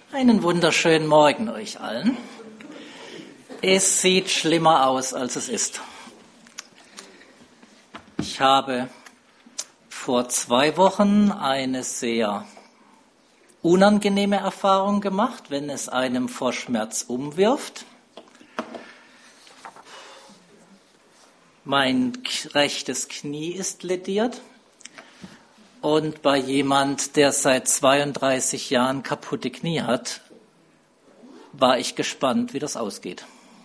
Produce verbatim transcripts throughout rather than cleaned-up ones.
Einen wunderschönen Morgen euch allen. Es sieht schlimmer aus, als es ist. Ich habe vor zwei Wochen eine sehr unangenehme Erfahrung gemacht, wenn es einem vor Schmerz umwirft. Mein rechtes Knie ist lädiert. Und bei jemand, der seit zweiunddreißig Jahren kaputte Knie hat, war ich gespannt, wie das ausgeht.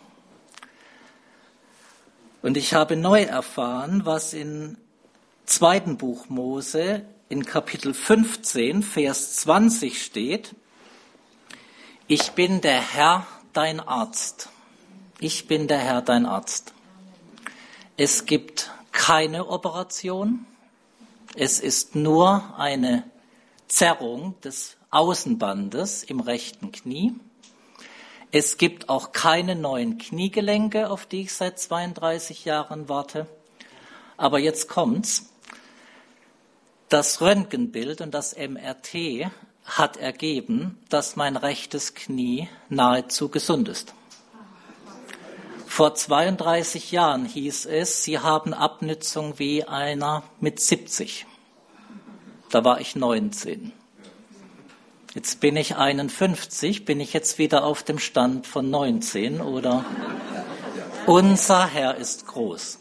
Und ich habe neu erfahren, was im zweiten Buch Mose in Kapitel fünfzehn, Vers zwanzig steht. Ich bin der Herr, dein Arzt. Ich bin der Herr, dein Arzt. Es gibt keine Operation. Es ist nur eine Zerrung des Außenbandes im rechten Knie. Es gibt auch keine neuen Kniegelenke, auf die ich seit zweiunddreißig Jahren warte. Aber jetzt kommt's. Das Röntgenbild und das M R T hat ergeben, dass mein rechtes Knie nahezu gesund ist. Vor zweiunddreißig Jahren hieß es, Sie haben Abnützung wie einer mit siebzig. Da war ich neunzehn. Jetzt bin ich einundfünfzig, bin ich jetzt wieder auf dem Stand von neunzehn, oder? Unser Herr ist groß.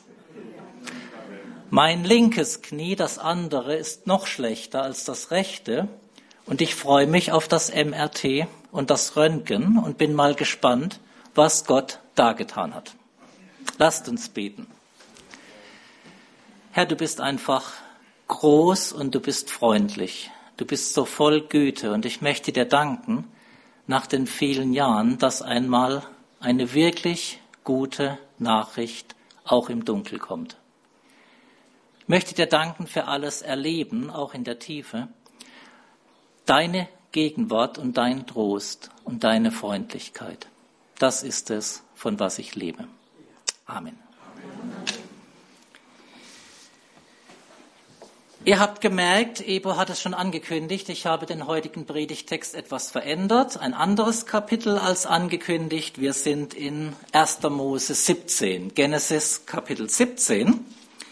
Mein linkes Knie, das andere, ist noch schlechter als das rechte. Und ich freue mich auf das M R T und das Röntgen und bin mal gespannt, was Gott dargetan hat. Lasst uns beten. Herr, du bist einfach groß und du bist freundlich. Du bist so voll Güte und ich möchte dir danken, nach den vielen Jahren, dass einmal eine wirklich gute Nachricht auch im Dunkel kommt. Ich möchte dir danken für alles Erleben, auch in der Tiefe, deine Gegenwart und dein Trost und deine Freundlichkeit. Das ist es, von was ich lebe. Amen. Ihr habt gemerkt, Ebo hat es schon angekündigt, ich habe den heutigen Predigtext etwas verändert, ein anderes Kapitel als angekündigt. Wir sind in erster Mose siebzehn, Genesis Kapitel siebzehn.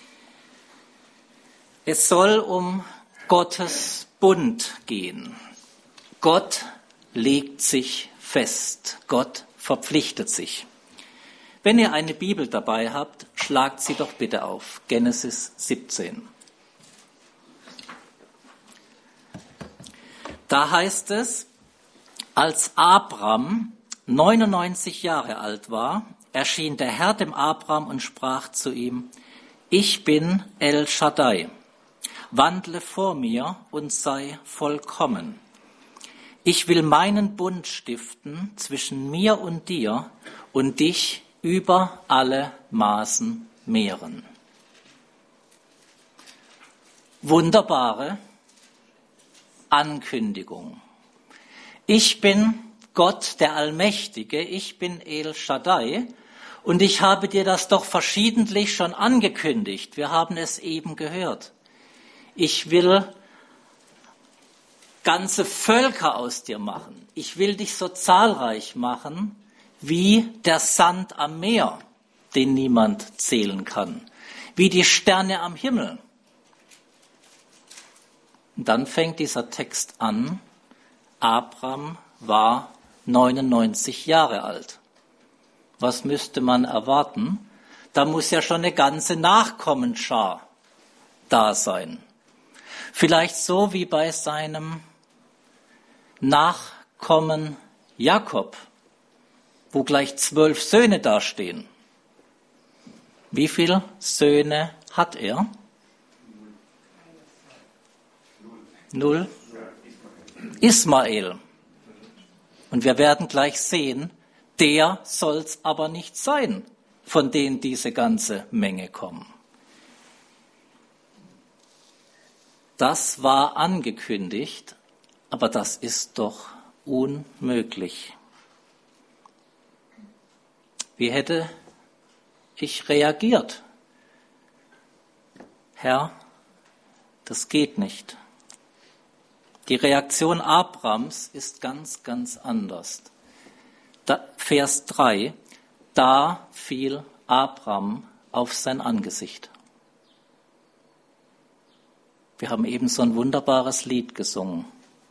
Es soll um Gottes Bund gehen. Gott legt sich fest, Gott verpflichtet sich. Wenn ihr eine Bibel dabei habt, schlagt sie doch bitte auf. Genesis siebzehn. Da heißt es, als Abram neunundneunzig Jahre alt war, erschien der Herr dem Abram und sprach zu ihm, ich bin El Shaddai, wandle vor mir und sei vollkommen. Ich will meinen Bund stiften zwischen mir und dir und dich über alle Maßen mehren. Wunderbare Ankündigung. Ich bin Gott, der Allmächtige, ich bin El Shaddai und ich habe dir das doch verschiedentlich schon angekündigt. Wir haben es eben gehört. Ich will ganze Völker aus dir machen. Ich will dich so zahlreich machen wie der Sand am Meer, den niemand zählen kann, wie die Sterne am Himmel. Und dann fängt dieser Text an, Abram war neunundneunzig Jahre alt. Was müsste man erwarten? Da muss ja schon eine ganze Nachkommensschar da sein. Vielleicht so wie bei seinem Nachkommen Jakob, wo gleich zwölf Söhne dastehen. Wie viele Söhne hat er? Null. Ismael. Und wir werden gleich sehen, der soll's aber nicht sein, von denen diese ganze Menge kommen. Das war angekündigt, aber das ist doch unmöglich. Wie hätte ich reagiert? Herr, das geht nicht. Die Reaktion Abrams ist ganz, ganz anders. Da, Vers drei, da fiel Abram auf sein Angesicht. Wir haben eben so ein wunderbares Lied gesungen.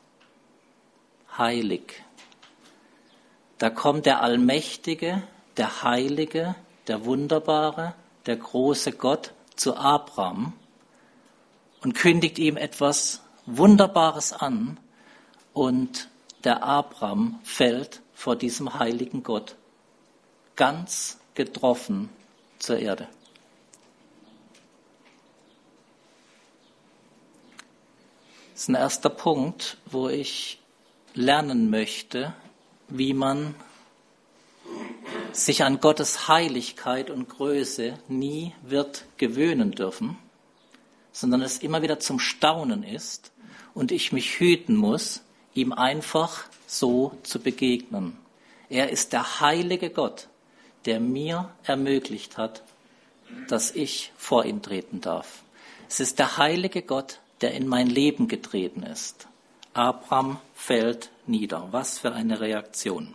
Heilig. Da kommt der Allmächtige, der Heilige, der Wunderbare, der große Gott zu Abram und kündigt ihm etwas Wunderbares an. Und der Abram fällt vor diesem heiligen Gott ganz getroffen zur Erde. Das ist ein erster Punkt, wo ich lernen möchte, wie man sich an Gottes Heiligkeit und Größe nie wird gewöhnen dürfen, sondern es immer wieder zum Staunen ist und ich mich hüten muss, ihm einfach so zu begegnen. Er ist der heilige Gott, der mir ermöglicht hat, dass ich vor ihn treten darf. Es ist der heilige Gott, der in mein Leben getreten ist. Abram fällt nieder. Was für eine Reaktion.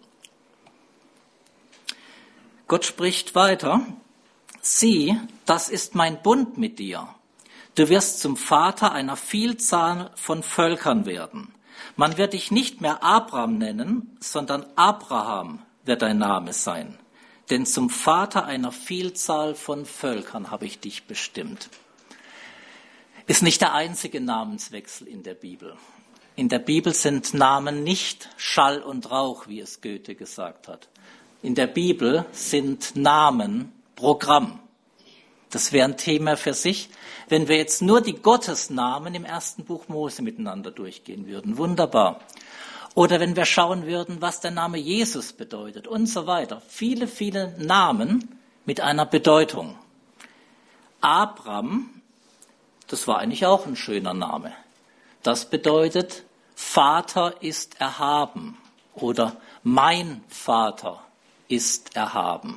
Gott spricht weiter. Sieh, das ist mein Bund mit dir. Du wirst zum Vater einer Vielzahl von Völkern werden. Man wird dich nicht mehr Abram nennen, sondern Abraham wird dein Name sein. Denn zum Vater einer Vielzahl von Völkern habe ich dich bestimmt. Ist nicht der einzige Namenswechsel in der Bibel. In der Bibel sind Namen nicht Schall und Rauch, wie es Goethe gesagt hat. In der Bibel sind Namen Programm. Das wäre ein Thema für sich, wenn wir jetzt nur die Gottesnamen im ersten Buch Mose miteinander durchgehen würden. Wunderbar. Oder wenn wir schauen würden, was der Name Jesus bedeutet und so weiter. Viele, viele Namen mit einer Bedeutung. Abram, das war eigentlich auch ein schöner Name. Das bedeutet, Vater ist erhaben oder mein Vater ist erhaben.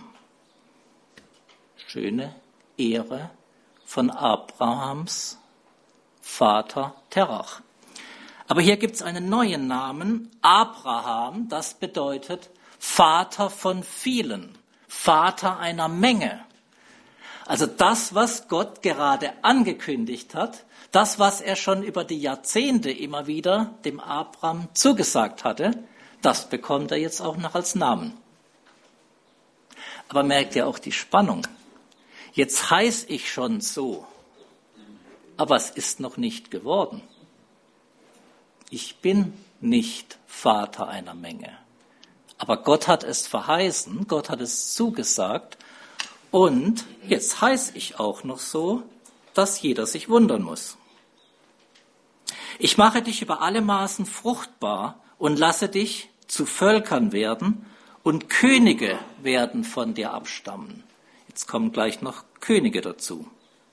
Schöne Ehre von Abrahams Vater Terach. Aber hier gibt es einen neuen Namen, Abraham, das bedeutet Vater von vielen, Vater einer Menge. Also das, was Gott gerade angekündigt hat, das, was er schon über die Jahrzehnte immer wieder dem Abraham zugesagt hatte, das bekommt er jetzt auch noch als Namen. Aber merkt ihr auch die Spannung? Jetzt heiß ich schon so, aber es ist noch nicht geworden. Ich bin nicht Vater einer Menge. Aber Gott hat es verheißen, Gott hat es zugesagt. Und jetzt heiß ich auch noch so, dass jeder sich wundern muss. Ich mache dich über alle Maßen fruchtbar und lasse dich zu Völkern werden und Könige werden von dir abstammen. Jetzt kommen gleich noch Könige dazu.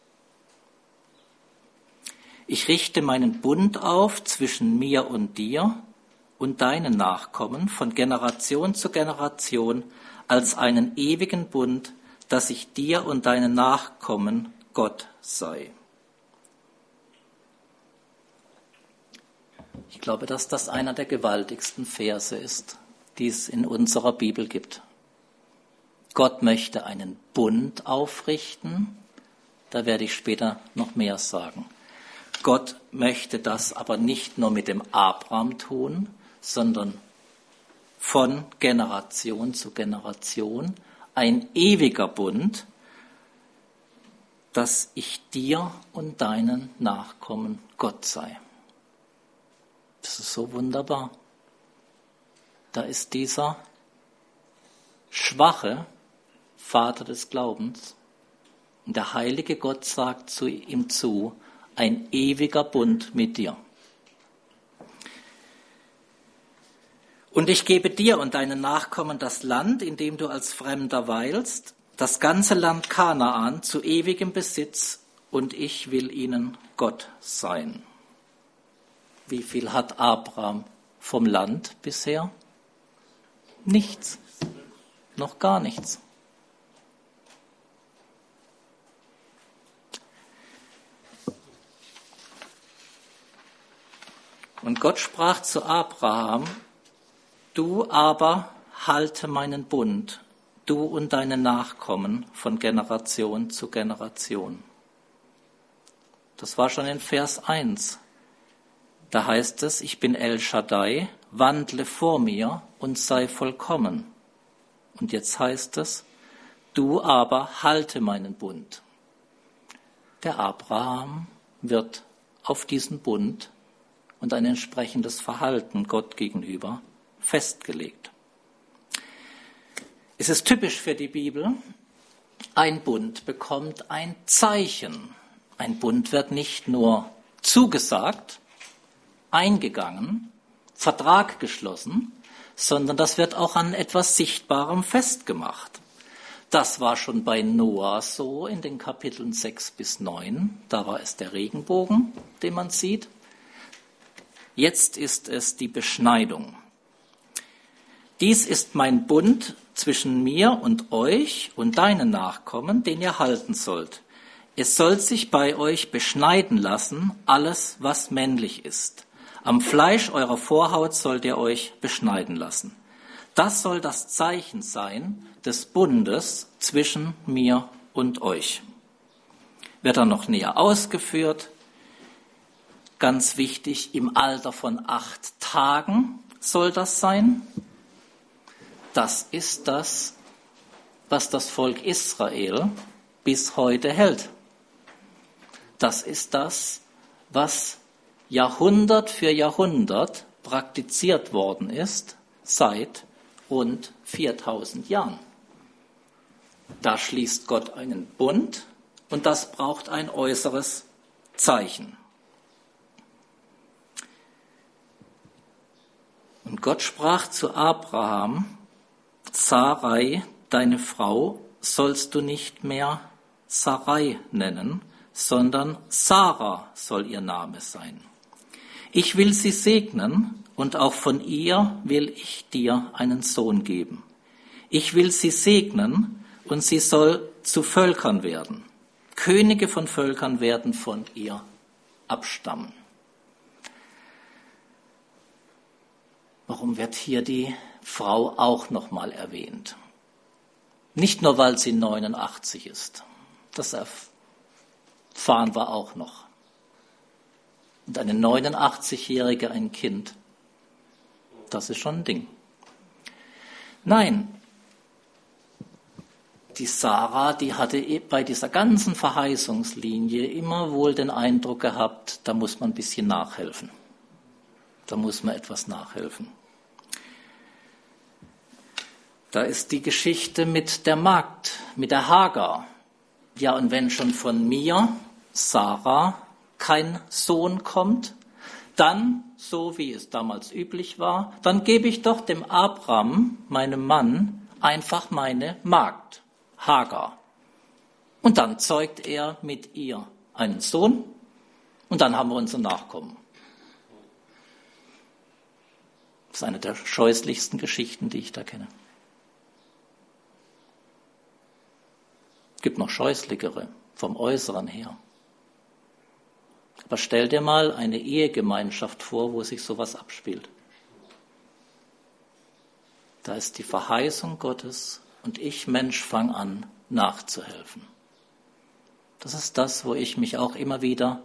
Ich richte meinen Bund auf zwischen mir und dir und deinen Nachkommen von Generation zu Generation als einen ewigen Bund, dass ich dir und deinen Nachkommen Gott sei. Ich glaube, dass das einer der gewaltigsten Verse ist, die es in unserer Bibel gibt. Gott möchte einen Bund aufrichten, da werde ich später noch mehr sagen. Gott möchte das aber nicht nur mit dem Abraham tun, sondern von Generation zu Generation, ein ewiger Bund, dass ich dir und deinen Nachkommen Gott sei. Das ist so wunderbar. Da ist dieser schwache Vater des Glaubens und der heilige Gott sagt zu ihm zu, ein ewiger Bund mit dir. Und ich gebe dir und deinen Nachkommen das Land, in dem du als Fremder weilst, das ganze Land Kanaan zu ewigem Besitz, und ich will ihnen Gott sein. Wie viel hat Abraham vom Land bisher? Nichts. Noch gar nichts. Und Gott sprach zu Abraham: Du aber halte meinen Bund, du und deine Nachkommen von Generation zu Generation. Das war schon in Vers eins. Da heißt es: Ich bin El Shaddai, wandle vor mir und sei vollkommen. Und jetzt heißt es: Du aber halte meinen Bund. Der Abraham wird auf diesen Bund und ein entsprechendes Verhalten Gott gegenüber festgelegt. Es ist typisch für die Bibel: Ein Bund bekommt ein Zeichen. Ein Bund wird nicht nur zugesagt, eingegangen, Vertrag geschlossen, sondern das wird auch an etwas Sichtbarem festgemacht. Das war schon bei Noah so in den Kapiteln sechs bis neun. Da war es der Regenbogen, den man sieht. Jetzt ist es die Beschneidung. Dies ist mein Bund zwischen mir und euch und deinen Nachkommen, den ihr halten sollt. Es soll sich bei euch beschneiden lassen, alles, was männlich ist. Am Fleisch eurer Vorhaut sollt ihr euch beschneiden lassen. Das soll das Zeichen sein des Bundes zwischen mir und euch. Wird dann noch näher ausgeführt. Ganz wichtig, im Alter von acht Tagen soll das sein. Das ist das, was das Volk Israel bis heute hält. Das ist das, was Jahrhundert für Jahrhundert praktiziert worden ist, seit rund viertausend Jahren. Da schließt Gott einen Bund und das braucht ein äußeres Zeichen. Und Gott sprach zu Abraham: Sarai, deine Frau, sollst du nicht mehr Sarai nennen, sondern Sarah soll ihr Name sein. Ich will sie segnen und auch von ihr will ich dir einen Sohn geben. Ich will sie segnen und sie soll zu Völkern werden. Könige von Völkern werden von ihr abstammen. Warum wird hier die Frau auch nochmal erwähnt? Nicht nur, weil sie neunundachtzig ist. Das erfahren wir auch noch. Und eine neunundachtzigjährige, ein Kind, das ist schon ein Ding. Nein, die Sarah, die hatte bei dieser ganzen Verheißungslinie immer wohl den Eindruck gehabt, da muss man ein bisschen nachhelfen. Da muss man etwas nachhelfen. Da ist die Geschichte mit der Magd, mit der Hagar. Ja, und wenn schon von mir, Sarah, kein Sohn kommt, dann, so wie es damals üblich war, dann gebe ich doch dem Abram, meinem Mann, einfach meine Magd, Hagar. Und dann zeugt er mit ihr einen Sohn und dann haben wir unsere Nachkommen. Das ist eine der scheußlichsten Geschichten, die ich da kenne. Es gibt noch scheußlichere vom Äußeren her. Aber stell dir mal eine Ehegemeinschaft vor, wo sich sowas abspielt. Da ist die Verheißung Gottes und ich, Mensch, fang an, nachzuhelfen. Das ist das, wo ich mich auch immer wieder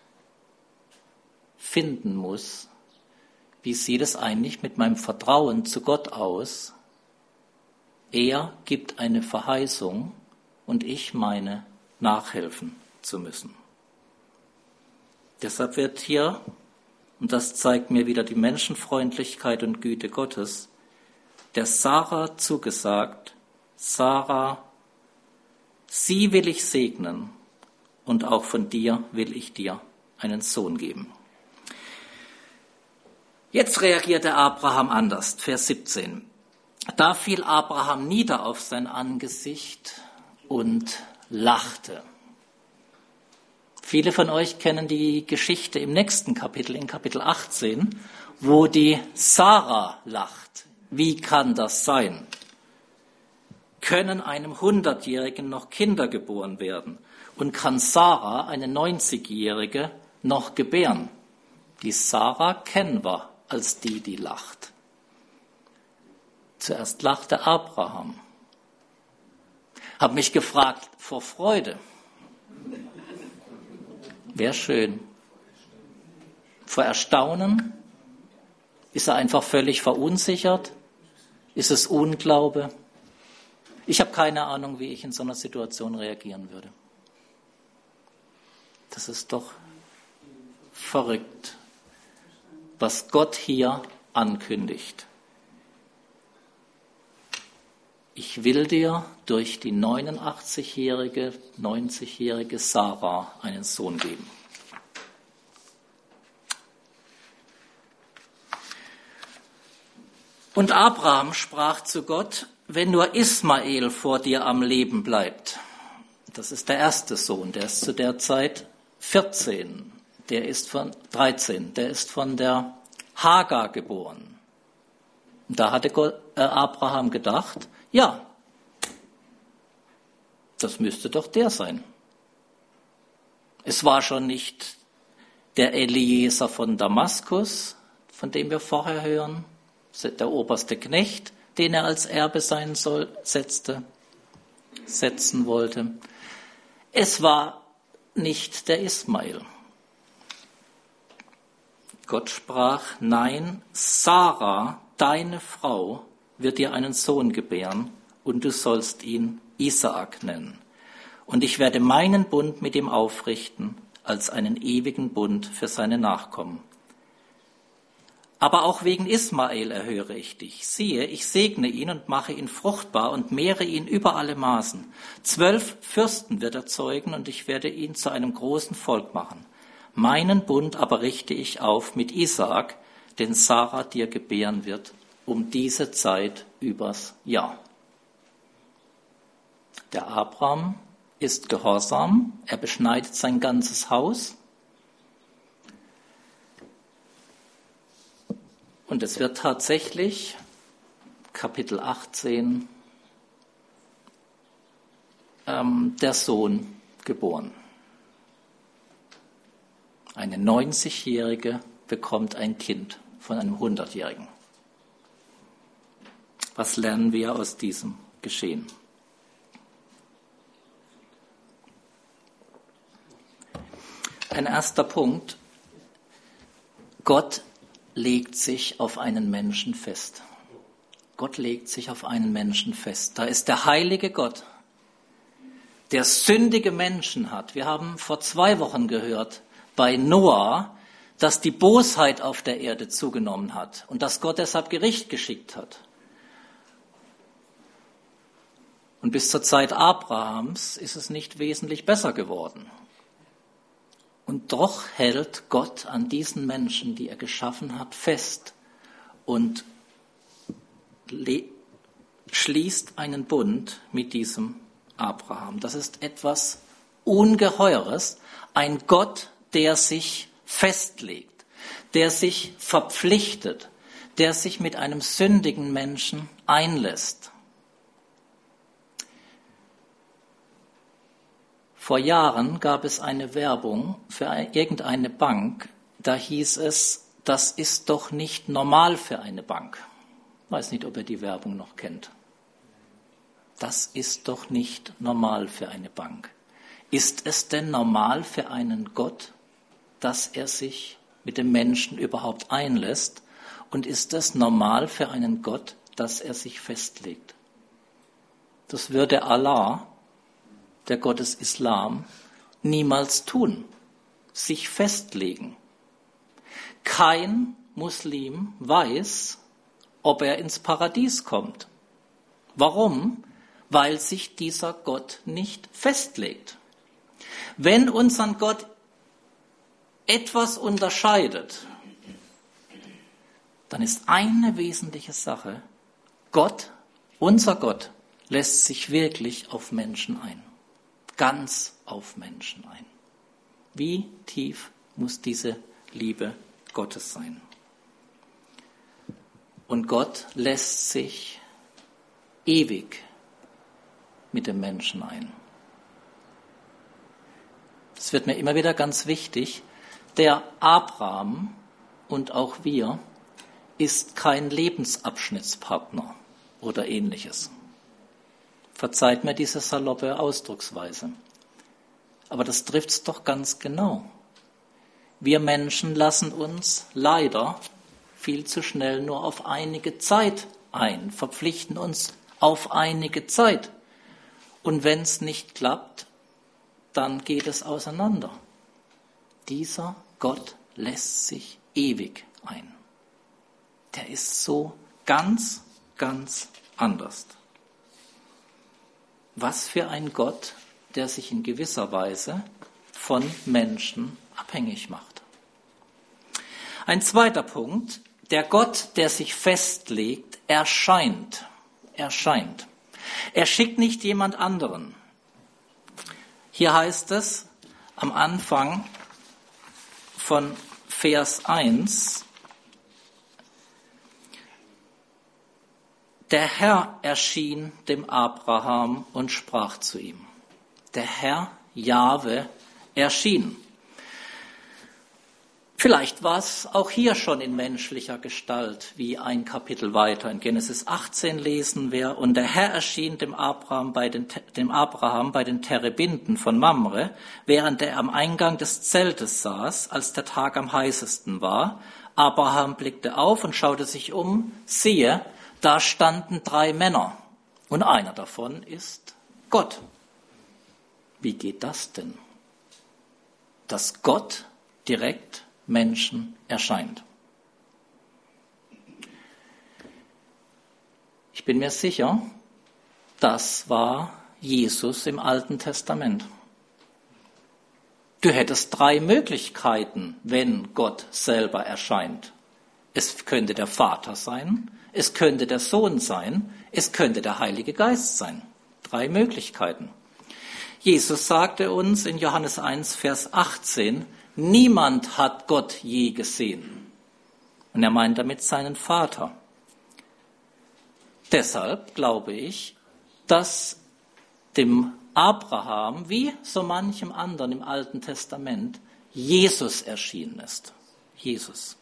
finden muss. Wie sieht es eigentlich mit meinem Vertrauen zu Gott aus? Er gibt eine Verheißung und ich meine, nachhelfen zu müssen. Deshalb wird hier, und das zeigt mir wieder die Menschenfreundlichkeit und Güte Gottes, der Sarah zugesagt: Sarah, sie will ich segnen und auch von dir will ich dir einen Sohn geben. Jetzt reagierte Abraham anders, Vers siebzehn. Da fiel Abraham nieder auf sein Angesicht und lachte. Viele von euch kennen die Geschichte im nächsten Kapitel, in Kapitel achtzehn, wo die Sarah lacht. Wie kann das sein? Können einem Hundertjährigen noch Kinder geboren werden? Und kann Sarah, eine neunzigjährige, noch gebären? Die Sarah kennen wir als die, die lacht. Zuerst lachte Abraham. Hab mich gefragt, vor Freude. Wäre schön. Vor Erstaunen? Ist er einfach völlig verunsichert? Ist es Unglaube? Ich habe keine Ahnung, wie ich in so einer Situation reagieren würde. Das ist doch verrückt, was Gott hier ankündigt. Ich will dir durch die neunundachtzigjährige, neunzigjährige Sarah einen Sohn geben. Und Abraham sprach zu Gott, wenn nur Ismael vor dir am Leben bleibt. Das ist der erste Sohn, der ist zu der Zeit vierzehn, der ist von dreizehn, der ist von der Hagar geboren. Und da hatte Gott, äh, Abraham gedacht, ja, das müsste doch der sein. Es war schon nicht der Eliezer von Damaskus, von dem wir vorher hören, der oberste Knecht, den er als Erbe sein soll, setzte, setzen wollte. Es war nicht der Ismael. Gott sprach, nein, Sarah, deine Frau, wird dir einen Sohn gebären und du sollst ihn Isaak nennen. Und ich werde meinen Bund mit ihm aufrichten als einen ewigen Bund für seine Nachkommen. Aber auch wegen Ismael erhöre ich dich. Siehe, ich segne ihn und mache ihn fruchtbar und mehre ihn über alle Maßen. Zwölf Fürsten wird er zeugen und ich werde ihn zu einem großen Volk machen. Meinen Bund aber richte ich auf mit Isaak, den Sarah dir gebären wird, um diese Zeit übers Jahr. Der Abraham ist gehorsam, er beschneidet sein ganzes Haus. Und es wird tatsächlich, Kapitel achtzehn, ähm, der Sohn geboren. Eine neunzigjährige bekommt ein Kind von einem hundertjährigen. Was lernen wir aus diesem Geschehen? Ein erster Punkt. Gott legt sich auf einen Menschen fest. Gott legt sich auf einen Menschen fest. Da ist der heilige Gott, der sündige Menschen hat. Wir haben vor zwei Wochen gehört bei Noah, dass die Bosheit auf der Erde zugenommen hat und dass Gott deshalb Gericht geschickt hat. Und bis zur Zeit Abrahams ist es nicht wesentlich besser geworden. Und doch hält Gott an diesen Menschen, die er geschaffen hat, fest und le- schließt einen Bund mit diesem Abraham. Das ist etwas Ungeheures, ein Gott, der sich festlegt, der sich verpflichtet, der sich mit einem sündigen Menschen einlässt. Vor Jahren gab es eine Werbung für irgendeine Bank, da hieß es, das ist doch nicht normal für eine Bank. Ich weiß nicht, ob ihr die Werbung noch kennt. Das ist doch nicht normal für eine Bank. Ist es denn normal für einen Gott, dass er sich mit dem Menschen überhaupt einlässt? Und ist es normal für einen Gott, dass er sich festlegt? Das würde Allah, der Gott des Islam, niemals tun, sich festlegen. Kein Muslim weiß, ob er ins Paradies kommt. Warum? Weil sich dieser Gott nicht festlegt. Wenn unseren Gott etwas unterscheidet, dann ist eine wesentliche Sache, Gott, unser Gott, lässt sich wirklich auf Menschen ein. Ganz auf Menschen ein. Wie tief muss diese Liebe Gottes sein? Und Gott lässt sich ewig mit dem Menschen ein. Es wird mir immer wieder ganz wichtig, der Abraham und auch wir ist kein Lebensabschnittspartner oder ähnliches. Verzeiht mir diese saloppe Ausdrucksweise. Aber das trifft's doch ganz genau. Wir Menschen lassen uns leider viel zu schnell nur auf einige Zeit ein, verpflichten uns auf einige Zeit. Und wenn es nicht klappt, dann geht es auseinander. Dieser Gott lässt sich ewig ein. Der ist so ganz, ganz anders. Was für ein Gott, der sich in gewisser Weise von Menschen abhängig macht. Ein zweiter Punkt, der Gott, der sich festlegt, erscheint. Erscheint. Er schickt nicht jemand anderen. Hier heißt es am Anfang von Vers eins, der Herr erschien dem Abraham und sprach zu ihm. Der Herr Jahwe erschien. Vielleicht war es auch hier schon in menschlicher Gestalt, wie ein Kapitel weiter in Genesis achtzehn lesen wir. Und der Herr erschien dem Abraham bei den, dem Abraham bei den Terebinden von Mamre, während er am Eingang des Zeltes saß, als der Tag am heißesten war. Abraham blickte auf und schaute sich um. Siehe, da standen drei Männer und einer davon ist Gott. Wie geht das denn? Dass Gott direkt Menschen erscheint. Ich bin mir sicher, das war Jesus im Alten Testament. Du hättest drei Möglichkeiten, wenn Gott selber erscheint. Es könnte der Vater sein, es könnte der Sohn sein, es könnte der Heilige Geist sein. Drei Möglichkeiten. Jesus sagte uns in Johannes eins, Vers achtzehn, niemand hat Gott je gesehen. Und er meint damit seinen Vater. Deshalb glaube ich, dass dem Abraham, wie so manchem anderen im Alten Testament, Jesus erschienen ist. Jesus.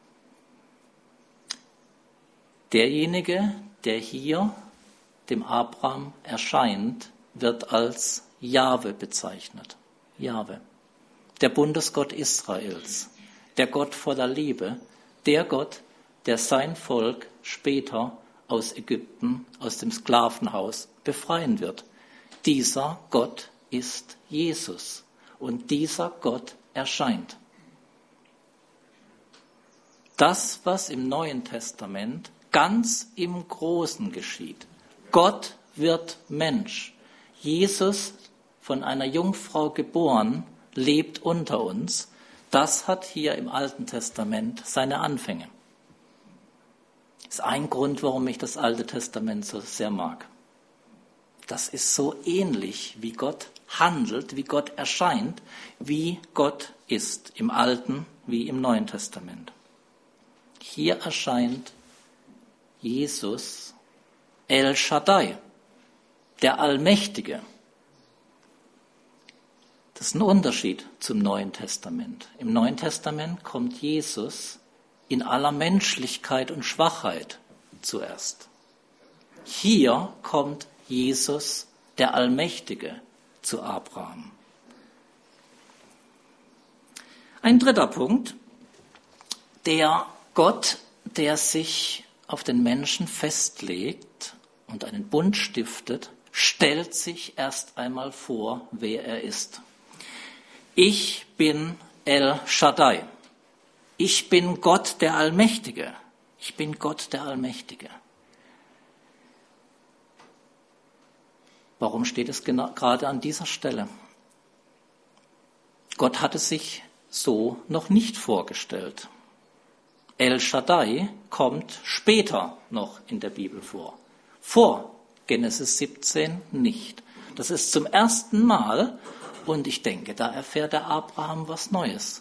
Derjenige, der hier dem Abraham erscheint, wird als Jahwe bezeichnet. Jahwe. Der Bundesgott Israels, der Gott voller Liebe, der Gott, der sein Volk später aus Ägypten, aus dem Sklavenhaus befreien wird. Dieser Gott ist Jesus und dieser Gott erscheint. Das, was im Neuen Testament ganz im Großen geschieht. Gott wird Mensch. Jesus, von einer Jungfrau geboren, lebt unter uns. Das hat hier im Alten Testament seine Anfänge. Das ist ein Grund, warum ich das Alte Testament so sehr mag. Das ist so ähnlich, wie Gott handelt, wie Gott erscheint, wie Gott ist, im Alten wie im Neuen Testament. Hier erscheint Jesus El Shaddai, der Allmächtige. Das ist ein Unterschied zum Neuen Testament. Im Neuen Testament kommt Jesus in aller Menschlichkeit und Schwachheit zuerst. Hier kommt Jesus, der Allmächtige, zu Abraham. Ein dritter Punkt, der Gott, der sich auf den Menschen festlegt und einen Bund stiftet, stellt sich erst einmal vor, wer er ist. Ich bin El Shaddai. Ich bin Gott der Allmächtige. Ich bin Gott der Allmächtige. Warum steht es genau, gerade an dieser Stelle? Gott hat es sich so noch nicht vorgestellt. El Shaddai kommt später noch in der Bibel vor. Vor Genesis siebzehn nicht. Das ist zum ersten Mal, und ich denke, da erfährt der Abraham was Neues.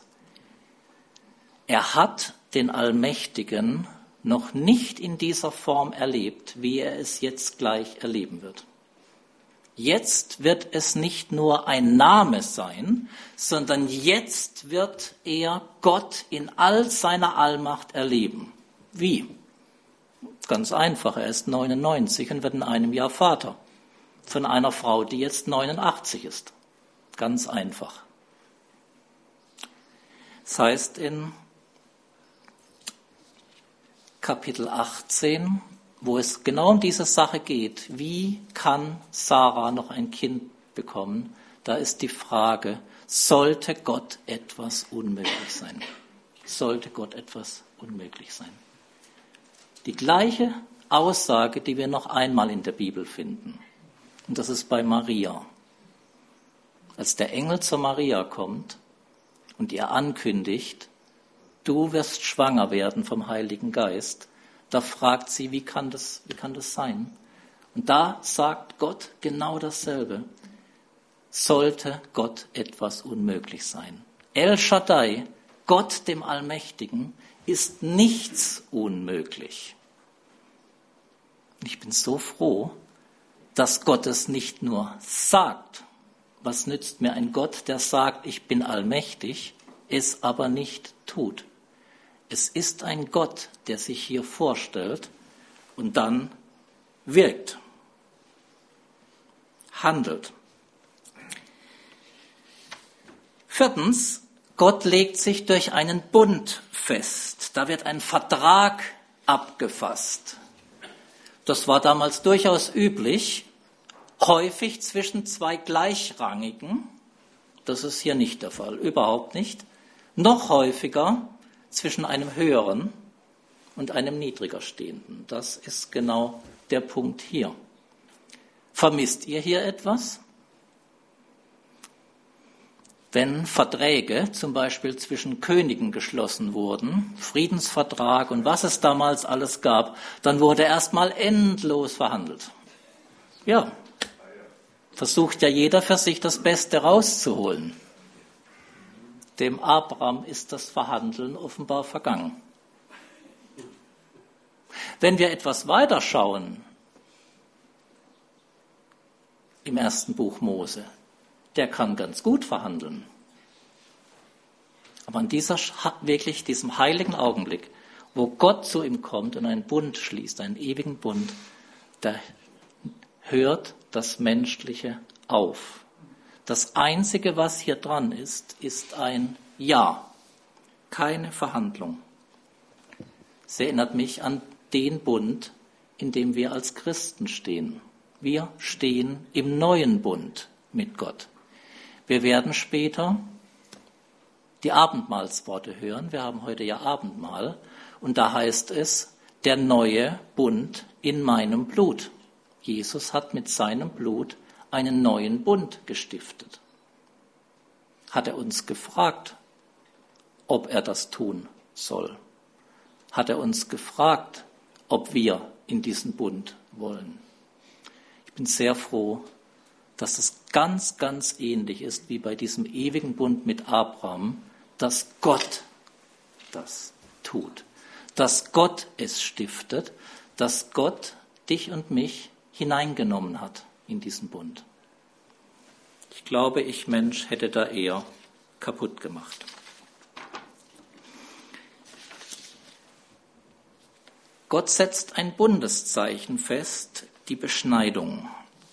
Er hat den Allmächtigen noch nicht in dieser Form erlebt, wie er es jetzt gleich erleben wird. Jetzt wird es nicht nur ein Name sein, sondern jetzt wird er Gott in all seiner Allmacht erleben. Wie? Ganz einfach, er ist neunundneunzig und wird in einem Jahr Vater von einer Frau, die jetzt neunundachtzig ist. Ganz einfach. Das heißt in Kapitel achtzehn, wo es genau um diese Sache geht, wie kann Sarah noch ein Kind bekommen, da ist die Frage, sollte Gott etwas unmöglich sein? Sollte Gott etwas unmöglich sein? Die gleiche Aussage, die wir noch einmal in der Bibel finden, und das ist bei Maria. Als der Engel zu Maria kommt und ihr ankündigt, du wirst schwanger werden vom Heiligen Geist, da fragt sie, wie kann das, wie kann das sein? Und da sagt Gott genau dasselbe. Sollte Gott etwas unmöglich sein? El Shaddai, Gott dem Allmächtigen, ist nichts unmöglich. Ich bin so froh, dass Gott es nicht nur sagt. Was nützt mir ein Gott, der sagt, ich bin allmächtig, es aber nicht tut? Es ist ein Gott, der sich hier vorstellt und dann wirkt, handelt. Viertens, Gott legt sich durch einen Bund fest. Da wird ein Vertrag abgefasst. Das war damals durchaus üblich, häufig zwischen zwei Gleichrangigen. Das ist hier nicht der Fall, überhaupt nicht. Noch häufiger zwischen einem höheren und einem niedriger Stehenden. Das ist genau der Punkt hier. Vermisst ihr hier etwas? Wenn Verträge zum Beispiel zwischen Königen geschlossen wurden, Friedensvertrag und was es damals alles gab, dann wurde erstmal endlos verhandelt. Ja, versucht ja jeder für sich das Beste rauszuholen. Dem Abraham ist das Verhandeln offenbar vergangen. Wenn wir etwas weiter schauen im ersten Buch Mose, der kann ganz gut verhandeln. Aber an dieser, wirklich diesem heiligen Augenblick, wo Gott zu ihm kommt und einen Bund schließt, einen ewigen Bund, da hört das Menschliche auf. Das Einzige, was hier dran ist, ist ein Ja, keine Verhandlung. Es erinnert mich an den Bund, in dem wir als Christen stehen. Wir stehen im neuen Bund mit Gott. Wir werden später die Abendmahlsworte hören. Wir haben heute ja Abendmahl. Und da heißt es, der neue Bund in meinem Blut. Jesus hat mit seinem Blut einen neuen Bund gestiftet. Hat er uns gefragt, ob er das tun soll? Hat er uns gefragt, ob wir in diesen Bund wollen? Ich bin sehr froh, dass es ganz, ganz ähnlich ist wie bei diesem ewigen Bund mit Abraham, dass Gott das tut, dass Gott es stiftet, dass Gott dich und mich hineingenommen hat in diesen Bund. Ich glaube, ich Mensch hätte da eher kaputt gemacht. Gott setzt ein Bundeszeichen fest, die Beschneidung.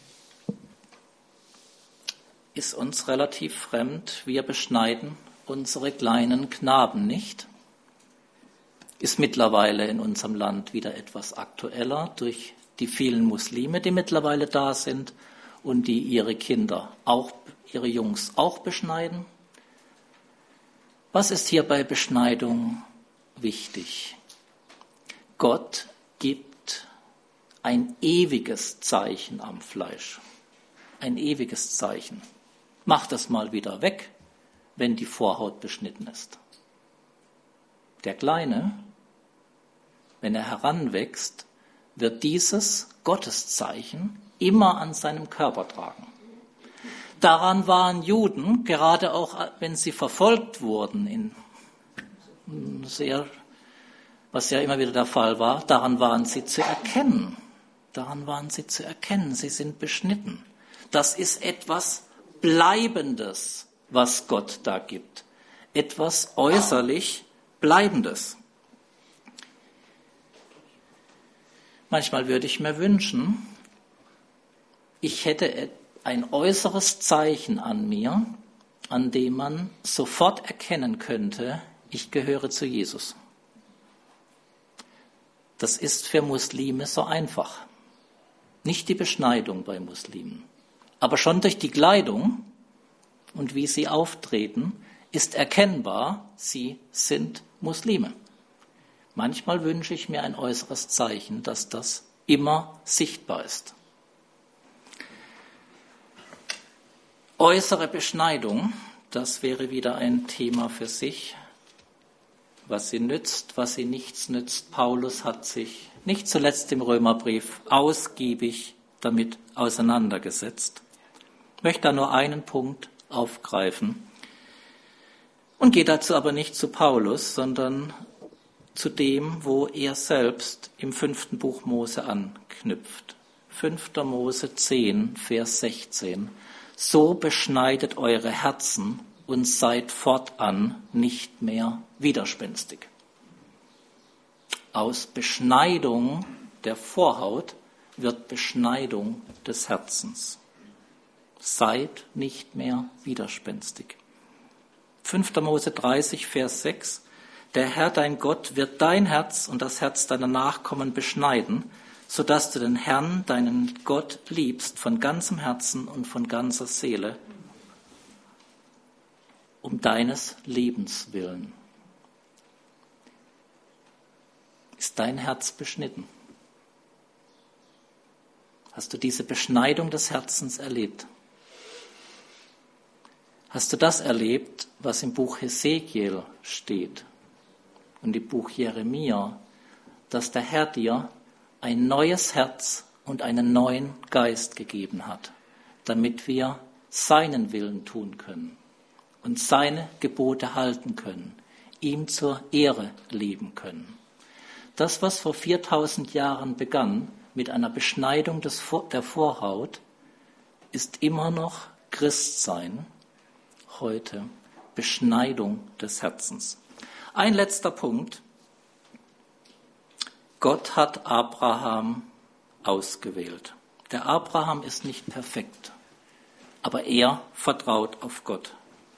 Ist uns relativ fremd, wir beschneiden unsere kleinen Knaben nicht. Ist mittlerweile in unserem Land wieder etwas aktueller durch die vielen Muslime, die mittlerweile da sind und die ihre Kinder, auch ihre Jungs auch beschneiden. Was ist hier bei Beschneidung wichtig? Gott gibt ein ewiges Zeichen am Fleisch. Ein ewiges Zeichen. Mach das mal wieder weg, wenn die Vorhaut beschnitten ist. Der Kleine, wenn er heranwächst, wird dieses Gotteszeichen immer an seinem Körper tragen. Daran waren Juden, gerade auch wenn sie verfolgt wurden, in sehr, was ja immer wieder der Fall war, daran waren sie zu erkennen. Daran waren sie zu erkennen, sie sind beschnitten. Das ist etwas Bleibendes, was Gott da gibt. Etwas äußerlich Bleibendes. Manchmal würde ich mir wünschen, ich hätte ein äußeres Zeichen an mir, an dem man sofort erkennen könnte, ich gehöre zu Jesus. Das ist für Muslime so einfach. Nicht die Beschneidung bei Muslimen, aber schon durch die Kleidung und wie sie auftreten, ist erkennbar, sie sind Muslime. Manchmal wünsche ich mir ein äußeres Zeichen, dass das immer sichtbar ist. Äußere Beschneidung, das wäre wieder ein Thema für sich. Was sie nützt, was sie nichts nützt. Paulus hat sich nicht zuletzt im Römerbrief ausgiebig damit auseinandergesetzt. Ich möchte da nur einen Punkt aufgreifen und gehe dazu aber nicht zu Paulus, sondern zu dem, wo er selbst im fünften Buch Mose anknüpft. fünfter Mose zehn, Vers sechzehn. So beschneidet eure Herzen und seid fortan nicht mehr widerspenstig. Aus Beschneidung der Vorhaut wird Beschneidung des Herzens. Seid nicht mehr widerspenstig. fünfter Mose dreißig, Vers sechs. Der Herr, dein Gott, wird dein Herz und das Herz deiner Nachkommen beschneiden, sodass du den Herrn, deinen Gott, liebst von ganzem Herzen und von ganzer Seele, um deines Lebens willen. Ist dein Herz beschnitten? Hast du diese Beschneidung des Herzens erlebt? Hast du das erlebt, was im Buch Hesekiel steht und im Buch Jeremia, dass der Herr dir ein neues Herz und einen neuen Geist gegeben hat, damit wir seinen Willen tun können und seine Gebote halten können, ihm zur Ehre leben können. Das, was vor viertausend Jahren begann mit einer Beschneidung des, der Vorhaut, ist immer noch Christsein, heute Beschneidung des Herzens. Ein letzter Punkt. Gott hat Abraham ausgewählt. Der Abraham ist nicht perfekt, aber er vertraut auf Gott.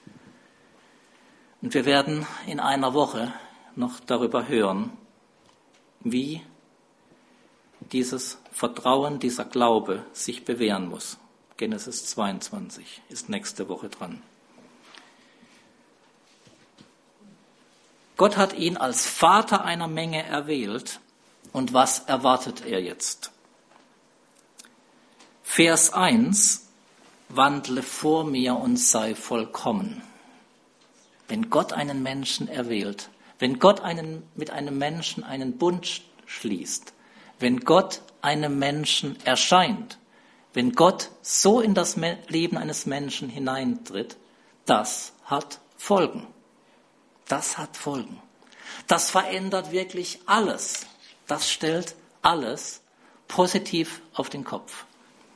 Und wir werden in einer Woche noch darüber hören, wie dieses Vertrauen, dieser Glaube sich bewähren muss. Genesis zweiundzwanzig ist nächste Woche dran. Gott hat ihn als Vater einer Menge erwählt. Und was erwartet er jetzt? Vers eins, wandle vor mir und sei vollkommen. Wenn Gott einen Menschen erwählt, wenn Gott einen, mit einem Menschen einen Bund schließt, wenn Gott einem Menschen erscheint, wenn Gott so in das Leben eines Menschen hineintritt, das hat Folgen. Das hat Folgen. Das verändert wirklich alles. Das stellt alles positiv auf den Kopf.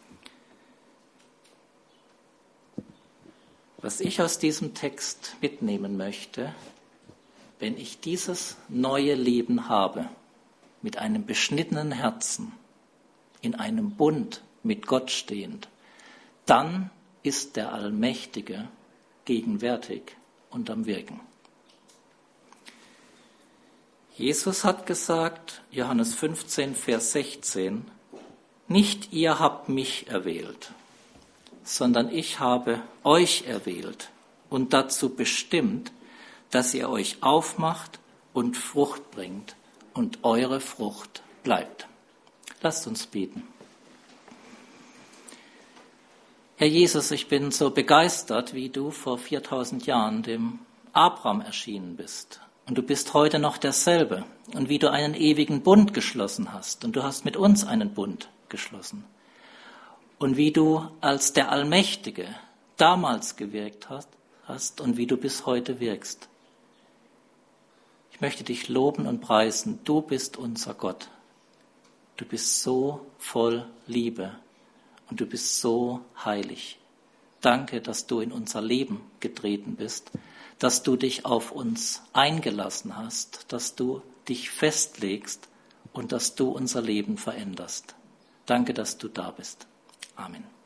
Was ich aus diesem Text mitnehmen möchte, wenn ich dieses neue Leben habe, mit einem beschnittenen Herzen, in einem Bund mit Gott stehend, dann ist der Allmächtige gegenwärtig und am Wirken. Jesus hat gesagt, Johannes fünfzehn, Vers sechzehn, nicht ihr habt mich erwählt, sondern ich habe euch erwählt und dazu bestimmt, dass ihr euch aufmacht und Frucht bringt und eure Frucht bleibt. Lasst uns beten. Herr Jesus, ich bin so begeistert, wie du vor viertausend Jahren dem Abraham erschienen bist. Und du bist heute noch derselbe. Und wie du einen ewigen Bund geschlossen hast. Und du hast mit uns einen Bund geschlossen. Und wie du als der Allmächtige damals gewirkt hast und wie du bis heute wirkst. Ich möchte dich loben und preisen. Du bist unser Gott. Du bist so voll Liebe und du bist so heilig. Danke, dass du in unser Leben getreten bist, dass du dich auf uns eingelassen hast, dass du dich festlegst und dass du unser Leben veränderst. Danke, dass du da bist. Amen.